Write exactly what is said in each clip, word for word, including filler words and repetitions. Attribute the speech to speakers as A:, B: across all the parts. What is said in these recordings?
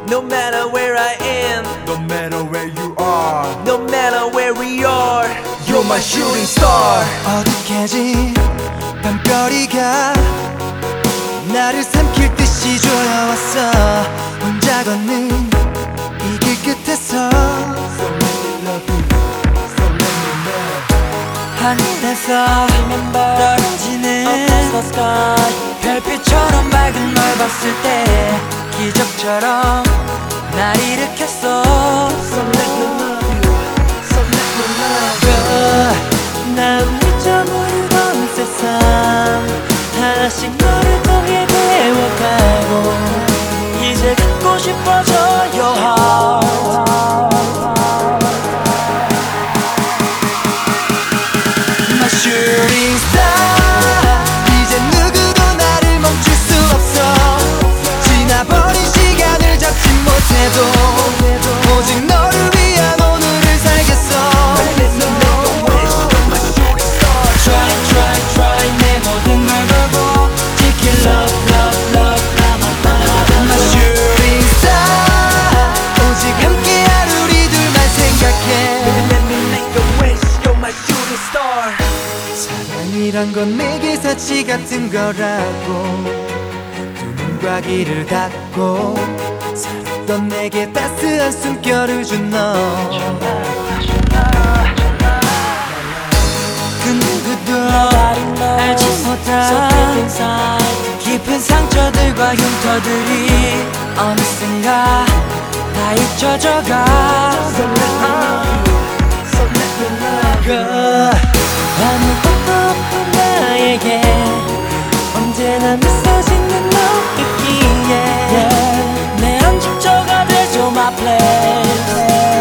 A: No matter where I am,
B: No matter where you are,
A: no matter where we are,
B: you're my shooting star.
C: 어둑해진 밤거리가 나를 삼킬 듯이 조여왔어. 혼자 걷는 이 길 끝에서
B: So let me love you, so let me know.
C: 하늘에서 떨어지는 별빛처럼 밝은 널 봤을 때 기적처럼 날 일으켰어.
A: so let me love you, so let me love you.
C: 난 미처 모르던 세상 하나씩 너를 통해 배워가고 이제 갖고 싶어져 your heart. My shooting star, 이제 누구도 나를 멈출 수 없어. 지나버린 시간을 잡지 못해도 오직 너를 위한 오늘을 살겠어. Try try try 내 모든 걸 걸고 지킬 love love love 나만 My shooting star, 오직 함께할 우리 둘만 생각해.
A: Let me make a wish, you're my shooting star.
C: 사랑이란 건 내게 사치 같은 거라고 두 눈과 귀를 닫고 살았던 내게 따스한 숨결을 준 너. 그 누구도 알지 못한 깊은 상처들과 흉터들이 어느샌가 다 잊혀져가. 그 아무것도 없던 나에게 언제나 미소 짓는 너 있기에 내 언집처가 돼줘 my place.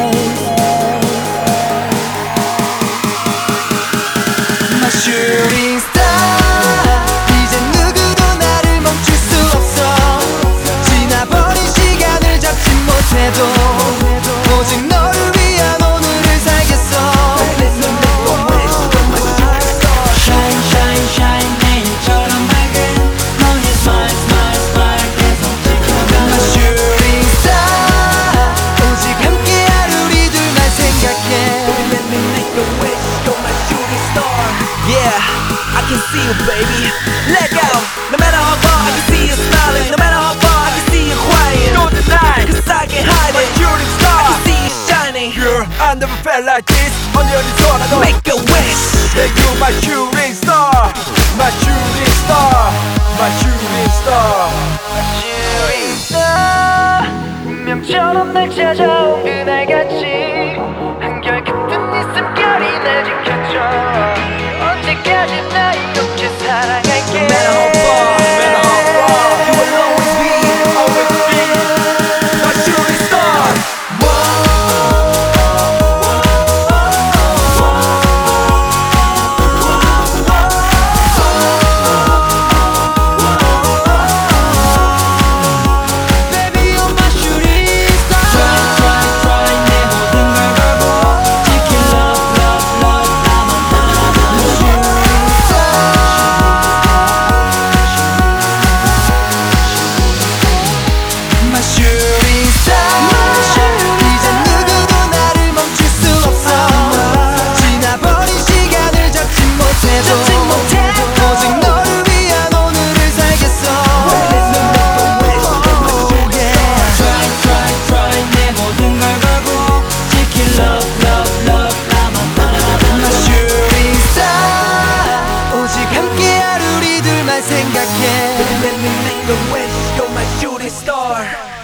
C: My shooting star, 이제 누구도 나를 멈출 수 없어. 지나버린 시간을 잡지 못해도 오직 너를 위한 오늘을 살겠어. Shine shine shine 내일처럼 밝은 너의 smile smile smile 계속 지켜가. My shooting star, 오직 함께할 우리 둘만 생각해.
A: Let me make a wish, you're my shooting star. Yeah, I can see you, baby. Let go. No matter how far, I can see you smiling. No matter how far, I can see you crying.
B: Don't deny,
A: Cause I can hide
B: my
A: it.
B: shooting
A: I
B: star.
A: can see you shining.
B: Girl, I never felt like this. 언제 어디서라도
A: Make a wish.
B: Yeah, you're my shooting star, my shooting star, my shooting star.
C: shooting star, 운명처럼 날 찾아온 그날같이 한결 같은 네 숨결이 날 지켜줘. 언제까지 나 이렇게 사랑할게.
A: No matter how far, no matter how far, you will always be,
B: Always be my shooting star.
C: Baby, you're my shooting star. Try, try, try 내 모든 걸 걸고 지킬 love, love, love 나만 My shooting star. My shooting star. 이제 누구도 나를 멈출 수 없어. 지나버린 시간을 잡지 못해도 오직 너를 위한 오늘을 살겠어. Try try try 내 모든 걸 걸고 지킬 love love love 나만 My shooting star, 오직 함께할 우리 둘만 생각해.
A: Let me make a wish, you're my shooting star.